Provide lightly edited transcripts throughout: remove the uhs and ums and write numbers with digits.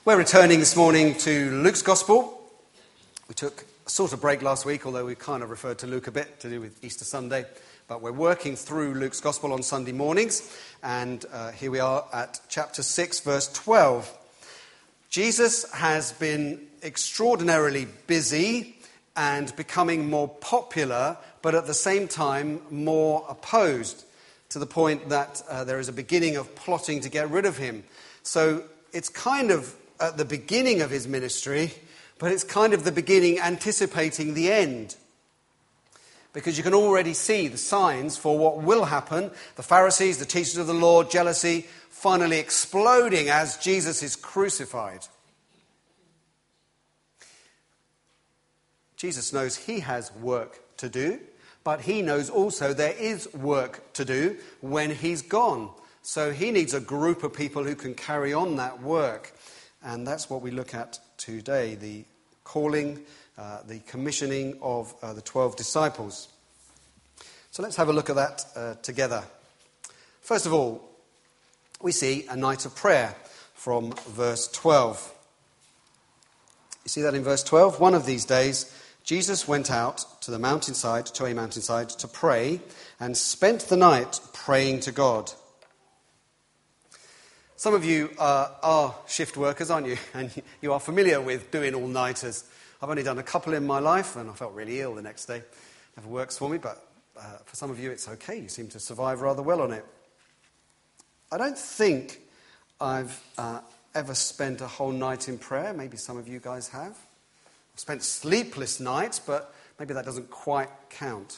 We're returning this morning to Luke's Gospel. We took a sort of break last week, although we kind of referred to Luke a bit to do with Easter Sunday. But we're working through Luke's Gospel on Sunday mornings. And here we are at chapter 6, verse 12. Jesus has been extraordinarily busy and becoming more popular, but at the same time more opposed, to the point that there is a beginning of plotting to get rid of him. So it's kind of at the beginning of his ministry, but it's kind of the beginning anticipating the end. Because you can already see the signs for what will happen. The Pharisees, the teachers of the law, jealousy, finally exploding as Jesus is crucified. Jesus knows he has work to do, but he knows also there is work to do when he's gone. So he needs a group of people who can carry on that work. And that's what we look at today, the calling, the commissioning of the 12 disciples. So let's have a look at that together. First of all, we see a night of prayer from verse 12. You see that in verse 12? One of these days, Jesus went out to a mountainside to pray and spent the night praying to God. Some of you are shift workers, aren't you? And you are familiar with doing all-nighters. I've only done a couple in my life, and I felt really ill the next day. Never works for me, but for some of you it's okay. You seem to survive rather well on it. I don't think I've ever spent a whole night in prayer. Maybe some of you guys have. I've spent sleepless nights, but maybe that doesn't quite count.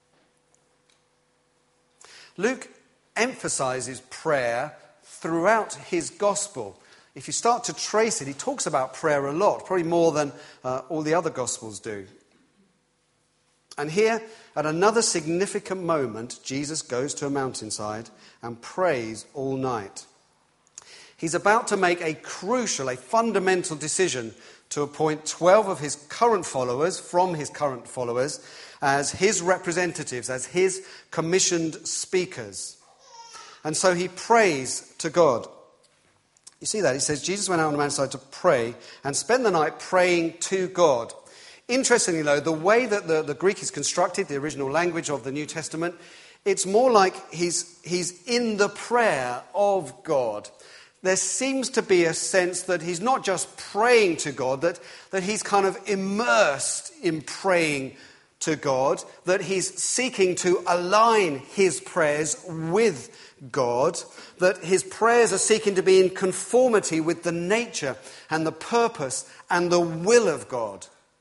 Luke emphasizes prayer throughout his gospel. If you start to trace it, he talks about prayer a lot, probably more than all the other gospels do. And here, at another significant moment, Jesus goes to a mountainside and prays all night. He's about to make a crucial, a fundamental decision to appoint 12 of his current followers, from his current followers, as his representatives, as his commissioned speakers. And so he prays to God. You see that? He says, Jesus went out on the mountainside to pray and spend the night praying to God. Interestingly, though, the way that the Greek is constructed, the original language of the New Testament, it's more like he's in the prayer of God. There seems to be a sense that he's not just praying to God, that he's kind of immersed in praying to God, that he's seeking to align his prayers with God, that his prayers are seeking to be in conformity with the nature and the purpose and the will of God.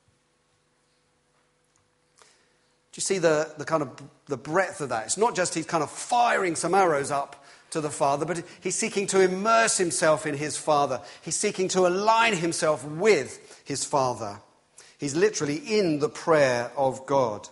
Do you see the kind of the breadth of that? It's not just he's kind of firing some arrows up to the Father, but he's seeking to immerse himself in his Father. He's seeking to align himself with his Father. He's literally in the prayer of God.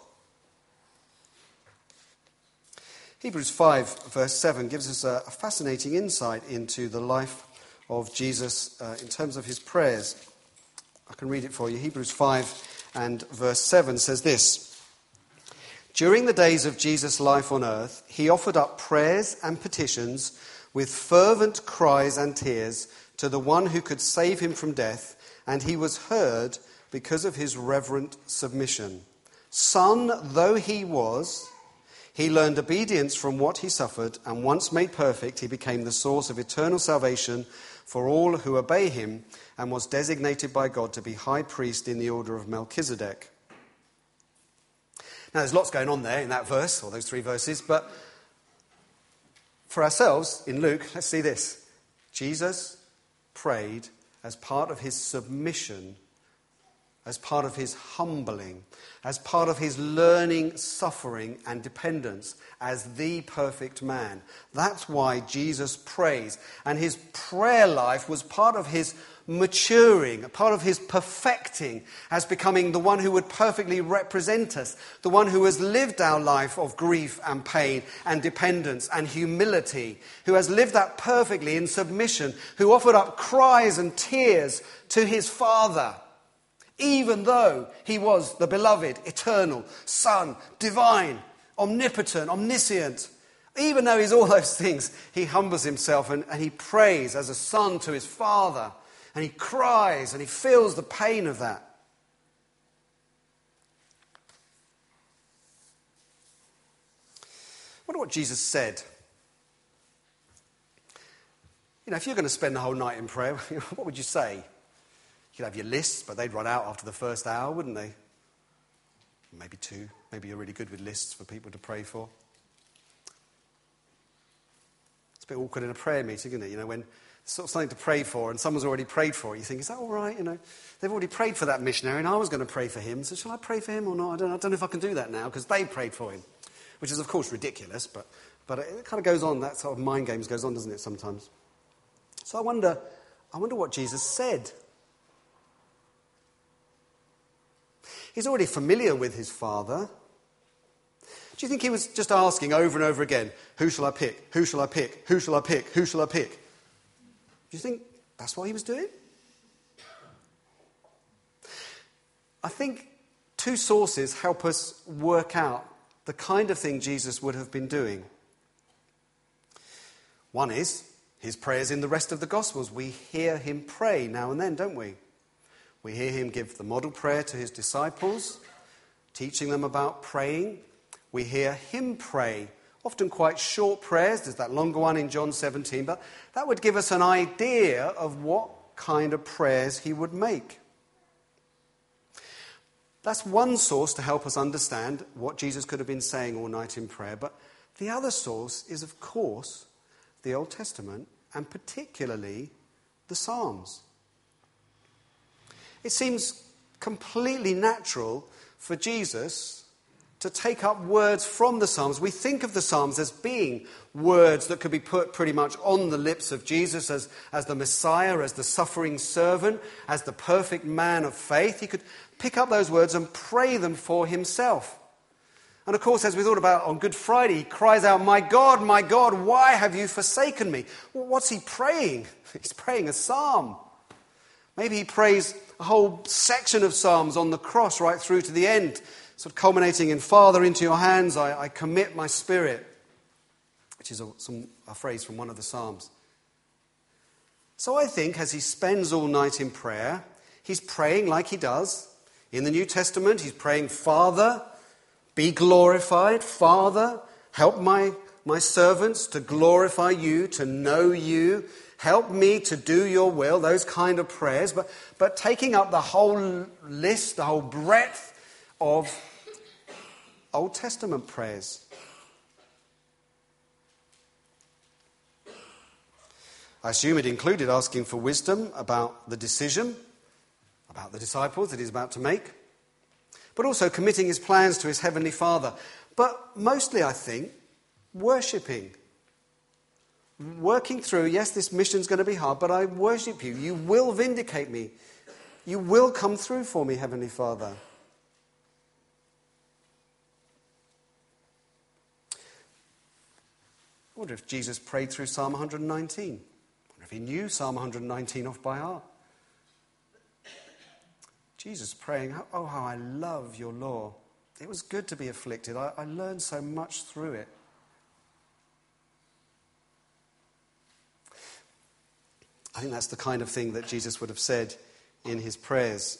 Hebrews 5, verse 7 gives us a fascinating insight into the life of Jesus in terms of his prayers. I can read it for you. Hebrews 5 and verse 7 says this: During the days of Jesus' life on earth, he offered up prayers and petitions with fervent cries and tears to the one who could save him from death, and he was heard because of his reverent submission. Son though he was, he learned obedience from what he suffered, and once made perfect, he became the source of eternal salvation for all who obey him, and was designated by God to be high priest in the order of Melchizedek. Now, there's lots going on there in that verse, or those three verses, but for ourselves, in Luke, let's see this. Jesus prayed as part of his submission, as part of his humbling, as part of his learning, suffering, and dependence as the perfect man. That's why Jesus prays. And his prayer life was part of his maturing, a part of his perfecting, as becoming the one who would perfectly represent us, the one who has lived our life of grief and pain and dependence and humility, who has lived that perfectly in submission, who offered up cries and tears to his Father, even though he was the beloved, eternal Son, divine, omnipotent, omniscient. Even though he's all those things, he humbles himself and he prays as a son to his Father. and he cries and he feels the pain of that. I wonder what Jesus said. You know, if you're going to spend the whole night in prayer, what would you say? You could have your lists, but they'd run out after the first hour, wouldn't they? Maybe two. Maybe you're really good with lists for people to pray for. It's a bit awkward in a prayer meeting, isn't it? You know, when there's sort of something to pray for and someone's already prayed for it, you think, is that all right? You know, they've already prayed for that missionary and I was going to pray for him, so shall I pray for him or not? I don't know if I can do that now because they prayed for him, which is, of course, ridiculous, but it kind of goes on. That sort of mind games goes on, doesn't it, sometimes? So I wonder what Jesus said. He's already familiar with his Father. Do you think he was just asking over and over again, who shall I pick? Who shall I pick? Who shall I pick? Who shall I pick? Do you think that's what he was doing? I think two sources help us work out the kind of thing Jesus would have been doing. One is his prayers in the rest of the Gospels. We hear him pray now and then, don't we? We hear him give the model prayer to his disciples, teaching them about praying. We hear him pray, often quite short prayers. There's that longer one in John 17, but that would give us an idea of what kind of prayers he would make. That's one source to help us understand what Jesus could have been saying all night in prayer. But the other source is, of course, the Old Testament, and particularly the Psalms. It seems completely natural for Jesus to take up words from the Psalms. We think of the Psalms as being words that could be put pretty much on the lips of Jesus as the Messiah, as the suffering servant, as the perfect man of faith. He could pick up those words and pray them for himself. And of course, as we thought about on Good Friday, he cries out, my God, why have you forsaken me? Well, what's he praying? He's praying a psalm. Maybe he prays a whole section of psalms on the cross right through to the end, sort of culminating in, Father, into your hands I commit my spirit, which is a phrase from one of the psalms. So I think as he spends all night in prayer, he's praying like he does. In the New Testament, he's praying, Father, be glorified. Father, help my servants to glorify you, to know you. Help me to do your will, those kind of prayers. But taking up the whole list, the whole breadth of Old Testament prayers. I assume it included asking for wisdom about the decision, about the disciples that he's about to make, but also committing his plans to his heavenly Father. But mostly, I think, worshipping. Working through, yes, this mission's going to be hard, but I worship you. You will vindicate me. You will come through for me, Heavenly Father. I wonder if Jesus prayed through Psalm 119. I wonder if he knew Psalm 119 off by heart. Jesus praying, oh, how I love your law. It was good to be afflicted. I learned so much through it. I think that's the kind of thing that Jesus would have said in his prayers.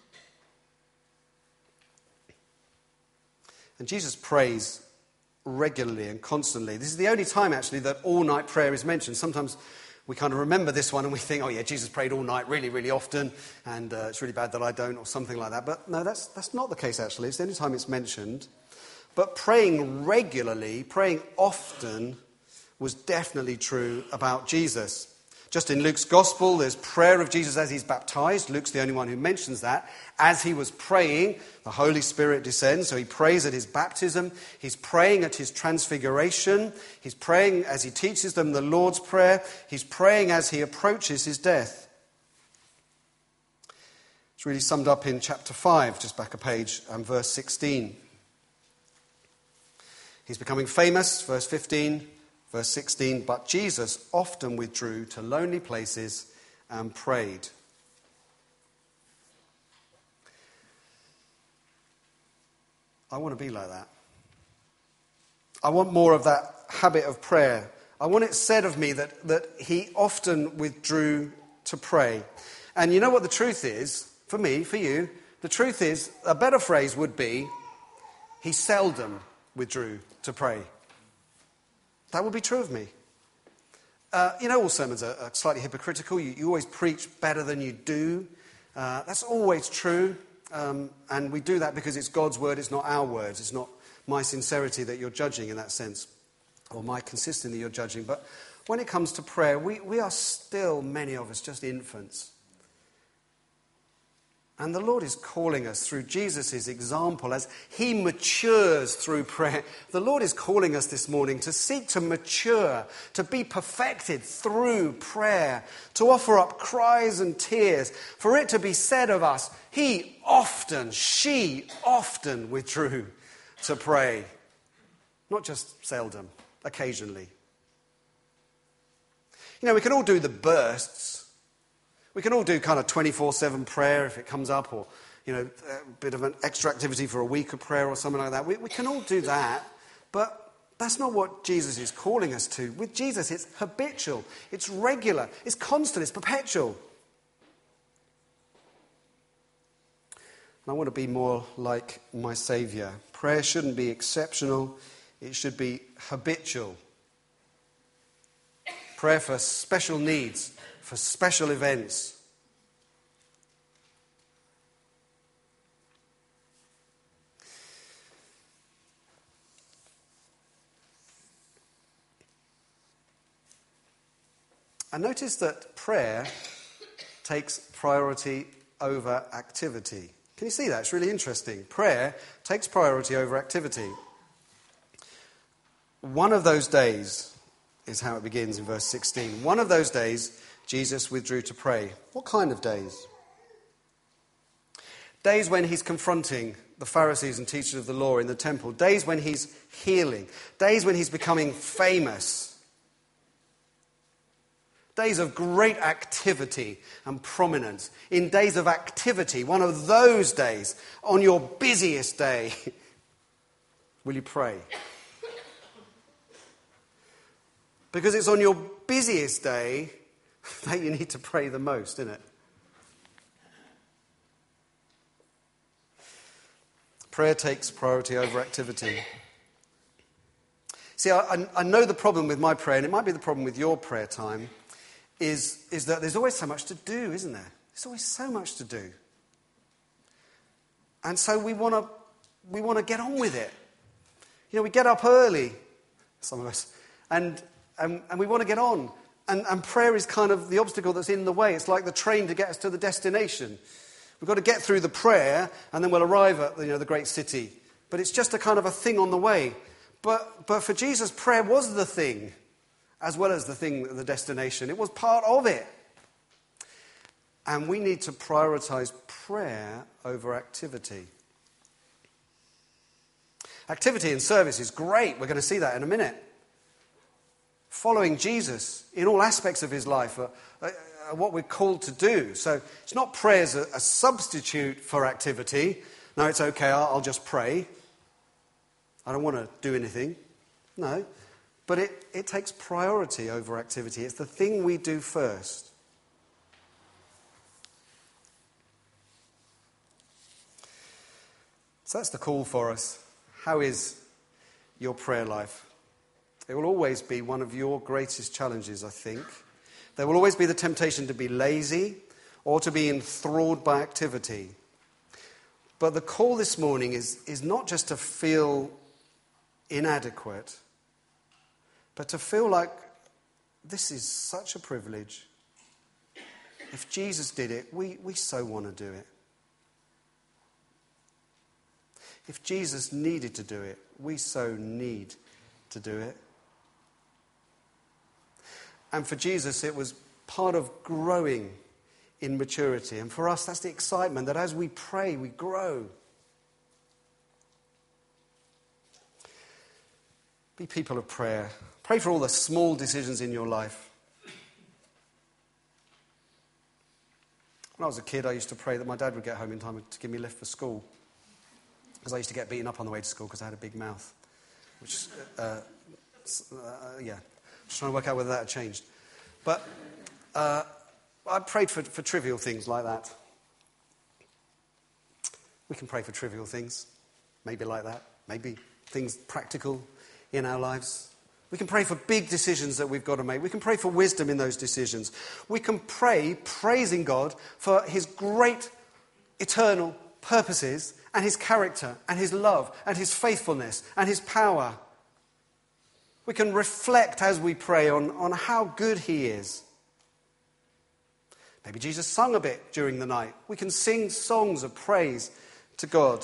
And Jesus prays regularly and constantly. This is the only time, actually, that all-night prayer is mentioned. Sometimes we kind of remember this one and we think, oh yeah, Jesus prayed all night really, really often, and it's really bad that I don't, or something like that. But no, that's not the case, actually. It's the only time it's mentioned. But praying regularly, praying often, was definitely true about Jesus. Just in Luke's Gospel, there's prayer of Jesus as he's baptized. Luke's the only one who mentions that. As he was praying, the Holy Spirit descends. So he prays at his baptism. He's praying at his transfiguration. He's praying as he teaches them the Lord's Prayer. He's praying as he approaches his death. It's really summed up in chapter 5, just back a page, and verse 16. He's becoming famous, verse 15. Verse 16, but Jesus often withdrew to lonely places and prayed. I want to be like that. I want more of that habit of prayer. I want it said of me that he often withdrew to pray. And you know what the truth is? For me, for you, the truth is, a better phrase would be, he seldom withdrew to pray. That would be true of me. All sermons are slightly hypocritical. You always preach better than you do. That's always true. And we do that because it's God's word, it's not our words. It's not my sincerity that you're judging in that sense, or my consistency you're judging. But when it comes to prayer, we are still, many of us, just infants. And the Lord is calling us through Jesus' example as he matures through prayer. The Lord is calling us this morning to seek to mature, to be perfected through prayer, to offer up cries and tears, for it to be said of us, she often withdrew to pray. Not just seldom, occasionally. We can all do the bursts. We can all do kind of 24/7 prayer if it comes up, or, a bit of an extra activity for a week of prayer or something like that. We can all do that, but that's not what Jesus is calling us to. With Jesus, it's habitual, it's regular, it's constant, it's perpetual. And I want to be more like my Saviour. Prayer shouldn't be exceptional, it should be habitual. Prayer for special needs, for special events. And notice that prayer takes priority over activity. Can you see that? It's really interesting. Prayer takes priority over activity. One of those days is how it begins in verse 16. One of those days, Jesus withdrew to pray. What kind of days? Days when he's confronting the Pharisees and teachers of the law in the temple. Days when he's healing. Days when he's becoming famous. Days of great activity and prominence. In days of activity, one of those days, on your busiest day, will you pray? Because it's on your busiest day that you need to pray the most, isn't it? Prayer takes priority over activity. See, I know the problem with my prayer, and it might be the problem with your prayer time, is that there's always so much to do, isn't there? There's always so much to do. And so we want to get on with it. We get up early, some of us, and we want to get on. And prayer is kind of the obstacle that's in the way. It's like the train to get us to the destination. We've got to get through the prayer, and then we'll arrive at the great city. But it's just a kind of a thing on the way. But for Jesus, prayer was the thing, as well as the destination. It was part of it. And we need to prioritize prayer over activity. Activity and service is great. We're going to see that in a minute. Following Jesus in all aspects of his life are what we're called to do. So it's not prayer as a substitute for activity. No, it's okay, I'll just pray. I don't want to do anything. No. But it takes priority over activity. It's the thing we do first. So that's the call for us. How is your prayer life? It will always be one of your greatest challenges, I think. There will always be the temptation to be lazy or to be enthralled by activity. But the call this morning is not just to feel inadequate, but to feel like this is such a privilege. If Jesus did it, we so want to do it. If Jesus needed to do it, we so need to do it. And for Jesus, it was part of growing in maturity. And for us, that's the excitement, that as we pray, we grow. Be people of prayer. Pray for all the small decisions in your life. When I was a kid, I used to pray that my dad would get home in time to give me a lift for school. Because I used to get beaten up on the way to school because I had a big mouth. Which, just trying to work out whether that had changed. But I prayed for trivial things like that. We can pray for trivial things, maybe like that, maybe things practical in our lives. We can pray for big decisions that we've got to make. We can pray for wisdom in those decisions. We can pray, praising God for his great eternal purposes and his character and his love and his faithfulness and his power. We can reflect as we pray on how good he is. Maybe Jesus sung a bit during the night. We can sing songs of praise to God.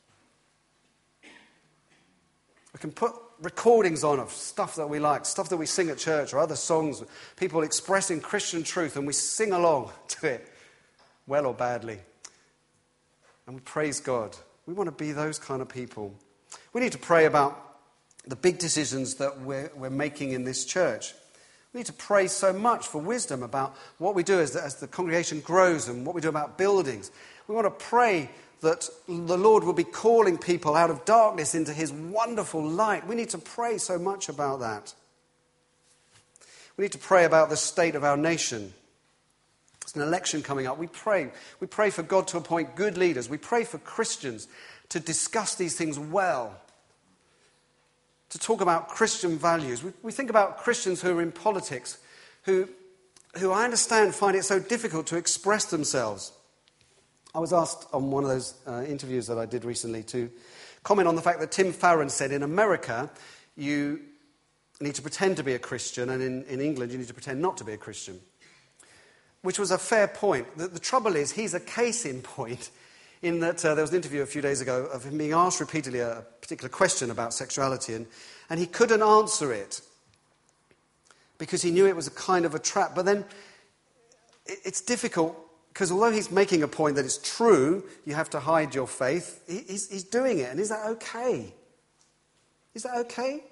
We can put recordings on of stuff that we like, stuff that we sing at church or other songs, people expressing Christian truth, and we sing along to it, well or badly. And we praise God. We want to be those kind of people. We need to pray about the big decisions that we're making in this church. We need to pray so much for wisdom about what we do as the congregation grows and what we do about buildings. We want to pray that the Lord will be calling people out of darkness into his wonderful light. We need to pray so much about that. We need to pray about the state of our nation. There's an election coming up. We pray for God to appoint good leaders. We pray for Christians to discuss these things well, to talk about Christian values. We think about Christians who are in politics, who I understand find it so difficult to express themselves. I was asked on one of those interviews that I did recently to comment on the fact that Tim Farron said in America you need to pretend to be a Christian, and in England you need to pretend not to be a Christian, which was a fair point. The trouble is he's a case in point in that there was an interview a few days ago of him being asked repeatedly a particular question about sexuality, and he couldn't answer it because he knew it was a kind of a trap. But then it's difficult because although he's making a point that it's true, you have to hide your faith, he's doing it. And is that okay? Is that okay?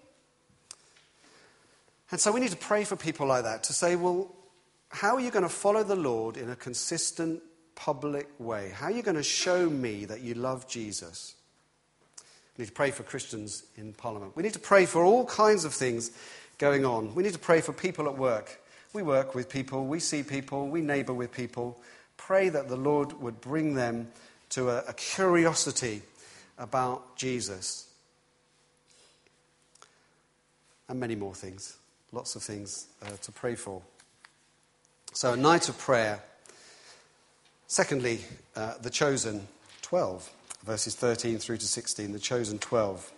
And so we need to pray for people like that, to say, well, how are you going to follow the Lord in a consistent, public way? How are you going to show me that you love Jesus? We need to pray for Christians in Parliament. We need to pray for all kinds of things going on. We need to pray for people at work. We work with people, we see people, we neighbour with people. Pray that the Lord would bring them to a curiosity about Jesus. And many more things. Lots of things to pray for. So a night of prayer. Secondly, the chosen 12, verses 13 through to 16, the chosen 12.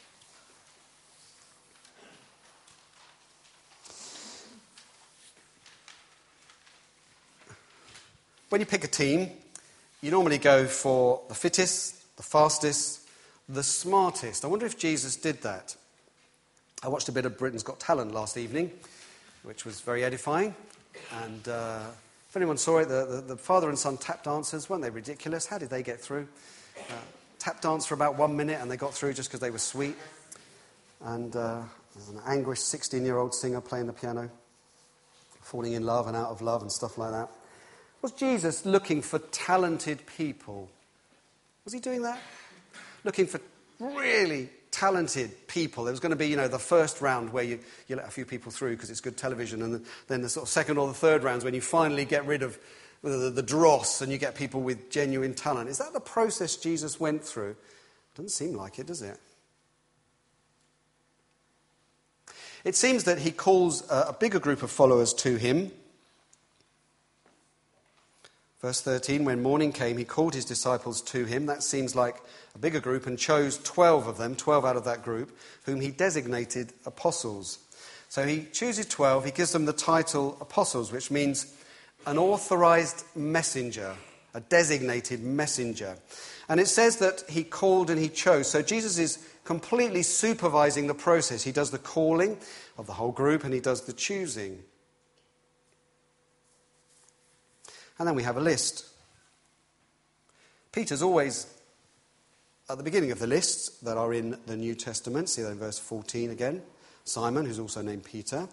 When you pick a team, you normally go for the fittest, the fastest, the smartest. I wonder if Jesus did that. I watched a bit of Britain's Got Talent last evening, which was very edifying. And if anyone saw it, the father and son tap dancers, weren't they ridiculous? How did they get through? Tap dance for about 1 minute and they got through just because they were sweet. And there's an anguished 16-year-old singer playing the piano, falling in love and out of love and stuff like that. Was Jesus looking for talented people? Was he doing that? Looking for really talented people. There was going to be, the first round where you let a few people through because it's good television, and then the sort of second or the third rounds when you finally get rid of the dross and you get people with genuine talent. Is that the process Jesus went through? Doesn't seem like it, does it? It seems that he calls a bigger group of followers to him. Verse 13, when morning came, he called his disciples to him. That seems like a bigger group, and chose 12 of them, 12 out of that group, whom he designated apostles. So he chooses 12, he gives them the title apostles, which means an authorized messenger, a designated messenger. And it says that he called and he chose. So Jesus is completely supervising the process. He does the calling of the whole group and he does the choosing. And then we have a list. Peter's always at the beginning of the lists that are in the New Testament. See that in verse 14 again. Simon, who's also named Peter.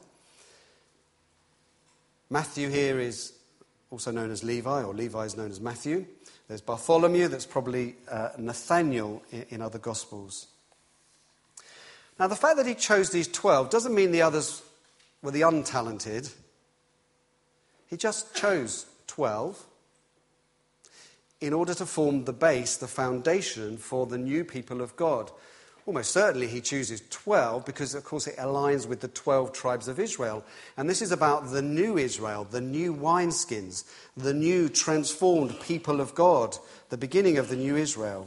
Matthew here is also known as Levi, or Levi is known as Matthew. There's Bartholomew, that's probably Nathaniel in other Gospels. Now, the fact that he chose these 12 doesn't mean the others were the untalented. He just chose 12 in order to form the base, the foundation for the new people of God. Almost certainly he chooses 12 because, of course, it aligns with the 12 tribes of Israel. And this is about the new Israel, the new wineskins, the new transformed people of God, the beginning of the new Israel.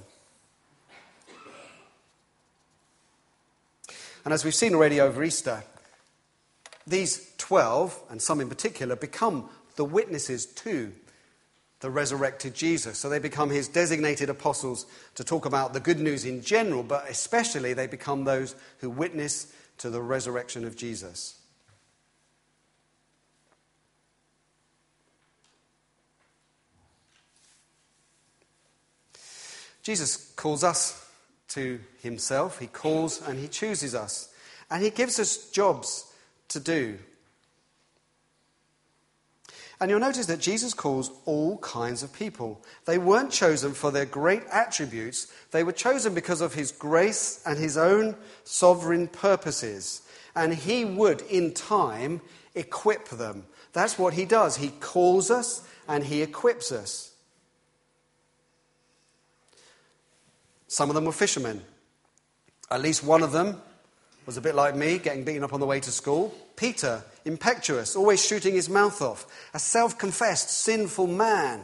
And as we've seen already over Easter, these 12, and some in particular, become the witnesses to the resurrected Jesus. So they become his designated apostles to talk about the good news in general, but especially they become those who witness to the resurrection of Jesus. Jesus calls us to himself. He calls and he chooses us. And he gives us jobs to do. And you'll notice that Jesus calls all kinds of people. They weren't chosen for their great attributes. They were chosen because of his grace and his own sovereign purposes. And he would, in time, equip them. That's what he does. He calls us and he equips us. Some of them were fishermen. At least one of them was a bit like me, getting beaten up on the way to school. Peter, impetuous, always shooting his mouth off, a self-confessed sinful man.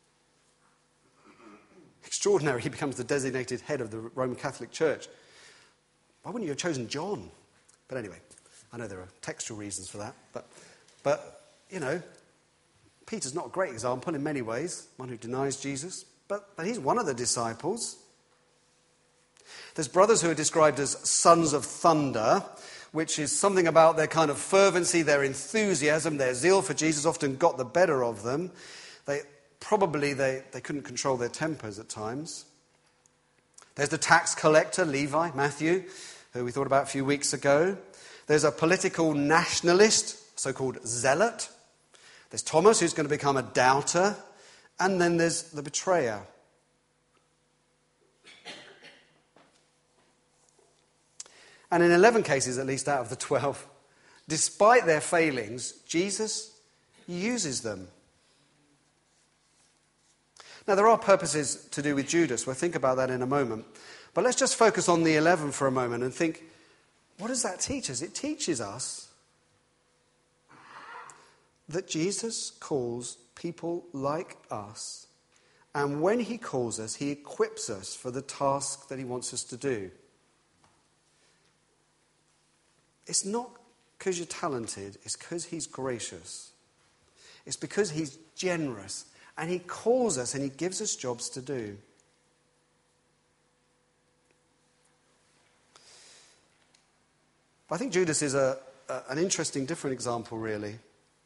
Extraordinary, he becomes the designated head of the Roman Catholic Church. Why wouldn't you have chosen John? But anyway, I know there are textual reasons for that. But you know, Peter's not a great example in many ways, one who denies Jesus. But he's one of the disciples. There's brothers who are described as sons of thunder, which is something about their kind of fervency, their enthusiasm, their zeal for Jesus often got the better of them. They couldn't control their tempers at times. There's the tax collector, Levi, Matthew, who we thought about a few weeks ago. There's a political nationalist, so-called zealot. There's Thomas, who's going to become a doubter. And then there's the betrayer. And in 11 cases, at least out of the 12, despite their failings, Jesus uses them. Now, there are purposes to do with Judas. We'll think about that in a moment. But let's just focus on the 11 for a moment and think, what does that teach us? It teaches us that Jesus calls people like us. And when he calls us, he equips us for the task that he wants us to do. It's not because you're talented, it's because he's gracious. It's because he's generous. And he calls us and he gives us jobs to do. I think Judas is an interesting, different example, really.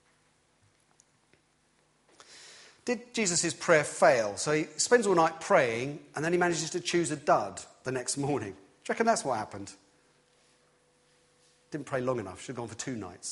Did Jesus' prayer fail? So he spends all night praying and then he manages to choose a dud the next morning. Do you reckon that's what happened? Didn't pray long enough. Should have gone for 2 nights.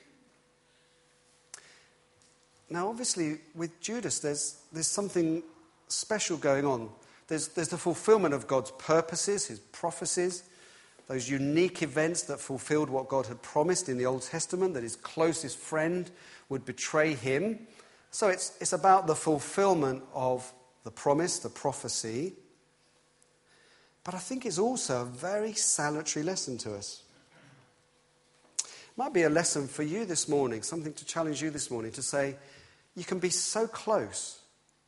Now, obviously, with Judas, there's something special going on. There's the fulfillment of God's purposes, his prophecies, those unique events that fulfilled what God had promised in the Old Testament, that his closest friend would betray him. So it's about the fulfillment of the promise, the prophecy. But I think it's also a very salutary lesson to us. Might be a lesson for you this morning, something to challenge you this morning, to say, you can be so close.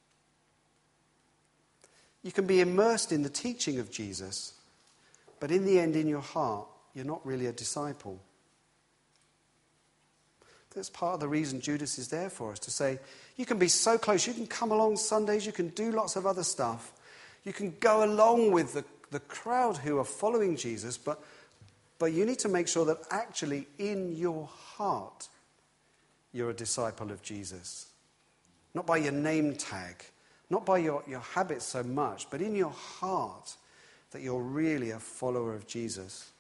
You can be immersed in the teaching of Jesus, but in the end, in your heart, you're not really a disciple. That's part of the reason Judas is there for us, to say, you can be so close, you can come along Sundays, you can do lots of other stuff, you can go along with the crowd who are following Jesus, but you need to make sure that actually in your heart you're a disciple of Jesus. Not by your name tag, not by your habits so much, but in your heart that you're really a follower of Jesus.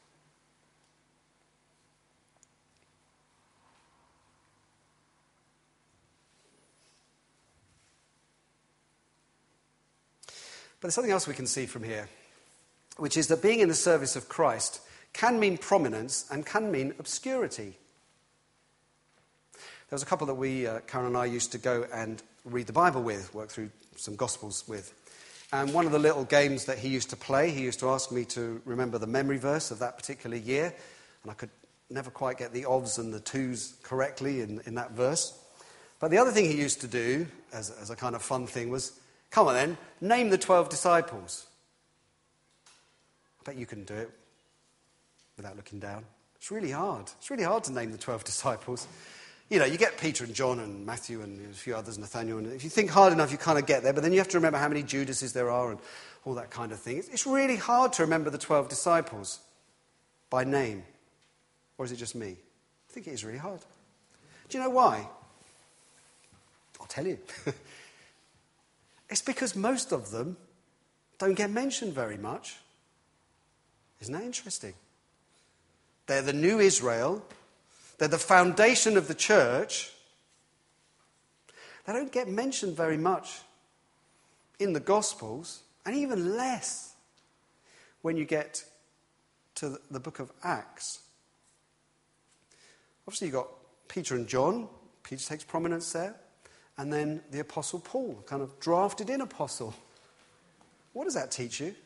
But there's something else we can see from here, which is that being in the service of Christ can mean prominence and can mean obscurity. was a couple that Karen and I used to go and read the Bible with, work through some Gospels with. And one of the little games that he used to play, he used to ask me to remember the memory verse of that particular year. And I could never quite get the ofs and the twos correctly in that verse. But the other thing he used to do, as a kind of fun thing, was, come on then, name the 12 disciples. I bet you can do it without looking down. It's really hard. It's really hard to name the 12 disciples. You know, you get Peter and John and Matthew and a few others, Nathaniel, and if you think hard enough, you kind of get there, but then you have to remember how many Judases there are and all that kind of thing. It's really hard to remember the 12 disciples by name. Or is it just me? I think it is really hard. Do you know why? I'll tell you. It's because most of them don't get mentioned very much. Isn't that interesting? They're the new Israel. They're the foundation of the church. They don't get mentioned very much in the Gospels, and even less when you get to the book of Acts. Obviously, you've got Peter and John. Peter takes prominence there. And then the Apostle Paul, kind of drafted in apostle. What does that teach you?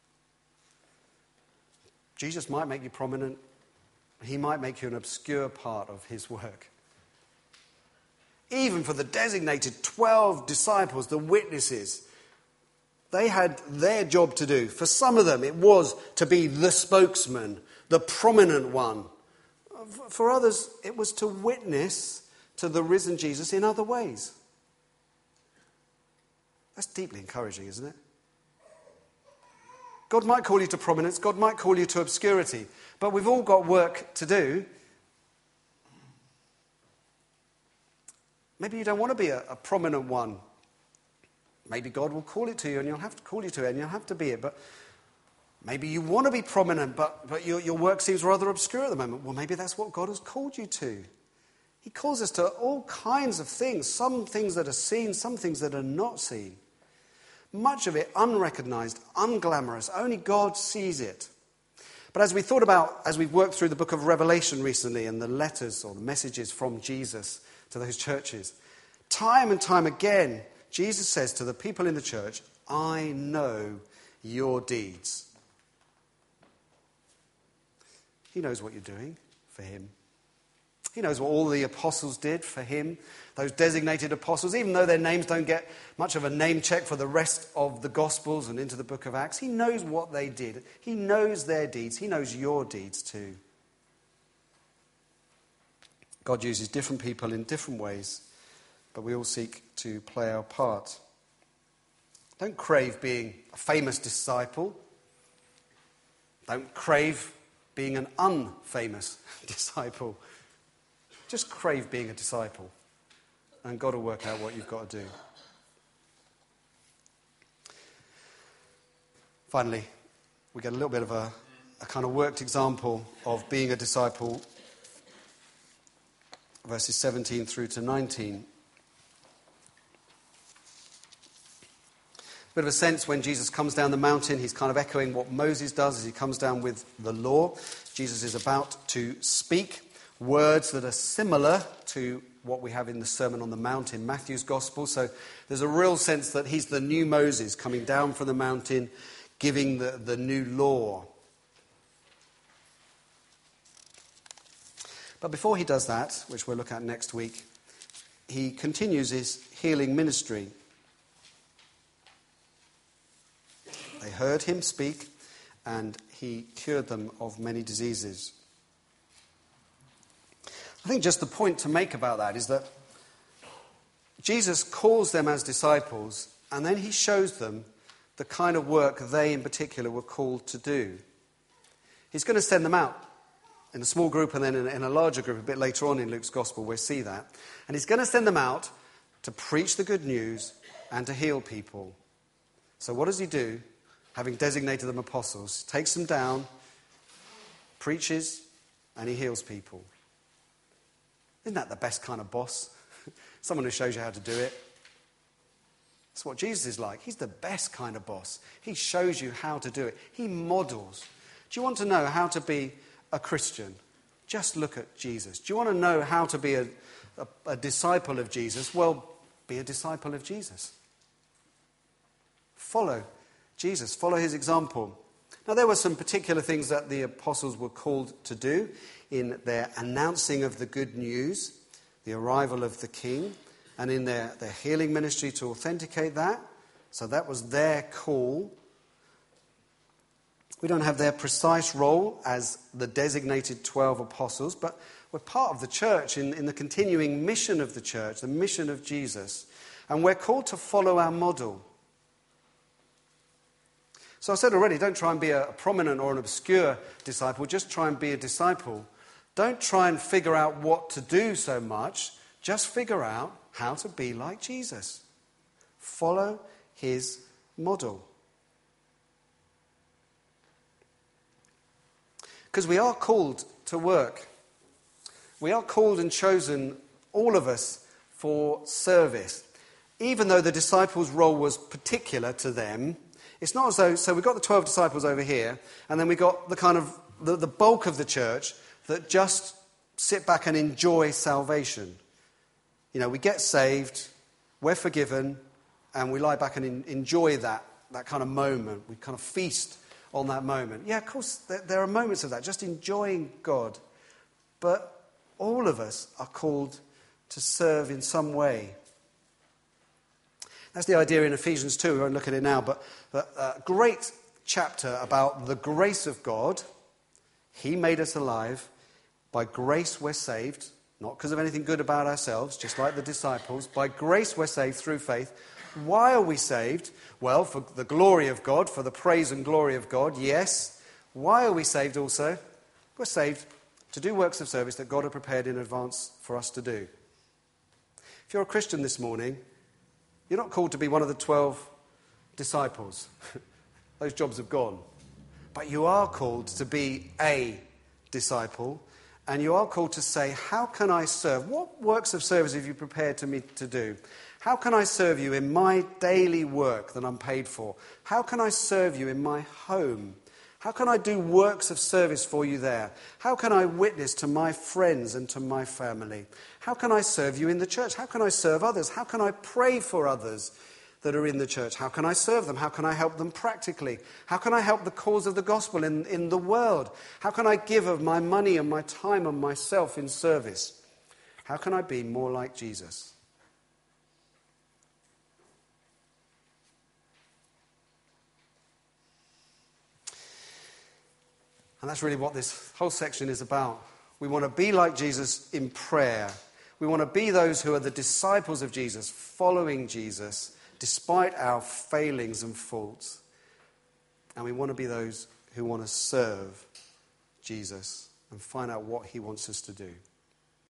Jesus might make you prominent. He might make you an obscure part of his work. Even for the designated 12 disciples, the witnesses, they had their job to do. For some of them, it was to be the spokesman, the prominent one. For others, it was to witness to the risen Jesus in other ways. That's deeply encouraging, isn't it? God might call you to prominence, God might call you to obscurity, but we've all got work to do. Maybe you don't want to be a prominent one. Maybe God will call it to you and you'll have to call you to it and you'll have to be it. But maybe you want to be prominent, but your work seems rather obscure at the moment. Well, maybe that's what God has called you to. He calls us to all kinds of things, some things that are seen, some things that are not seen. Much of it unrecognized, unglamorous. Only God sees it. But as we've worked through the book of Revelation recently and the letters or the messages from Jesus to those churches, time and time again, Jesus says to the people in the church, I know your deeds. He knows what you're doing for him. He knows what all the apostles did for him, those designated apostles, even though their names don't get much of a name check for the rest of the Gospels and into the book of Acts. He knows what they did. He knows their deeds. He knows your deeds too. God uses different people in different ways, but we all seek to play our part. Don't crave being a famous disciple. Don't crave being an unfamous disciple. Just crave being a disciple, and God will work out what you've got to do. Finally, we get a little bit of a kind of worked example of being a disciple, verses 17 through to 19. A bit of a sense when Jesus comes down the mountain, he's kind of echoing what Moses does as he comes down with the law. Jesus is about to speak words that are similar to what we have in the Sermon on the Mount in Matthew's Gospel. So there's a real sense that he's the new Moses coming down from the mountain, giving the new law. But before he does that, which we'll look at next week, he continues his healing ministry. They heard him speak, and he cured them of many diseases. I think just the point to make about that is that Jesus calls them as disciples, and then he shows them the kind of work they in particular were called to do. He's going to send them out in a small group and then in a larger group a bit later on in Luke's Gospel. We'll see that. And he's going to send them out to preach the good news and to heal people. So what does he do? Having designated them apostles, takes them down, preaches, and he heals people. Isn't that the best kind of boss? Someone who shows you how to do it. That's what Jesus is like. He's the best kind of boss. He shows you how to do it. He models. Do you want to know how to be a Christian? Just look at Jesus. Do you want to know how to be a disciple of Jesus? Well, be a disciple of Jesus. Follow Jesus. Follow his example. Now, there were some particular things that the apostles were called to do in their announcing of the good news, the arrival of the King, and in their healing ministry to authenticate that. So that was their call. We don't have their precise role as the designated 12 apostles, but we're part of the church in the continuing mission of the church, the mission of Jesus. And we're called to follow our model. So I said already, don't try and be a prominent or an obscure disciple. Just try and be a disciple. Don't try and figure out what to do so much. Just figure out how to be like Jesus. Follow his model. Because we are called to work. We are called and chosen, all of us, for service. Even though the disciples' role was particular to them, it's not as though, so we've got the 12 disciples over here, and then we've got the kind of, the bulk of the church that just sit back and enjoy salvation. You know, we get saved, we're forgiven, and we lie back and enjoy that kind of moment. We kind of feast on that moment. Yeah, of course, there are moments of that, just enjoying God. But all of us are called to serve in some way. That's the idea in Ephesians 2. We won't look at it now, but a great chapter about the grace of God. He made us alive. By grace we're saved, not because of anything good about ourselves, just like the disciples. By grace we're saved through faith. Why are we saved? Well, for the glory of God, for the praise and glory of God, yes. Why are we saved also? We're saved to do works of service that God had prepared in advance for us to do. If you're a Christian this morning, you're not called to be one of the 12 disciples. Those jobs have gone. But you are called to be a disciple, and you are called to say, how can I serve? What works of service have you prepared me to do? How can I serve you in my daily work that I'm paid for? How can I serve you in my home? How can I do works of service for you there? How can I witness to my friends and to my family? How can I serve you in the church? How can I serve others? How can I pray for others that are in the church? How can I serve them? How can I help them practically? How can I help the cause of the gospel in the world? How can I give of my money and my time and myself in service? How can I be more like Jesus? And that's really what this whole section is about. We want to be like Jesus in prayer. We want to be those who are the disciples of Jesus, following Jesus, despite our failings and faults. And we want to be those who want to serve Jesus and find out what he wants us to do.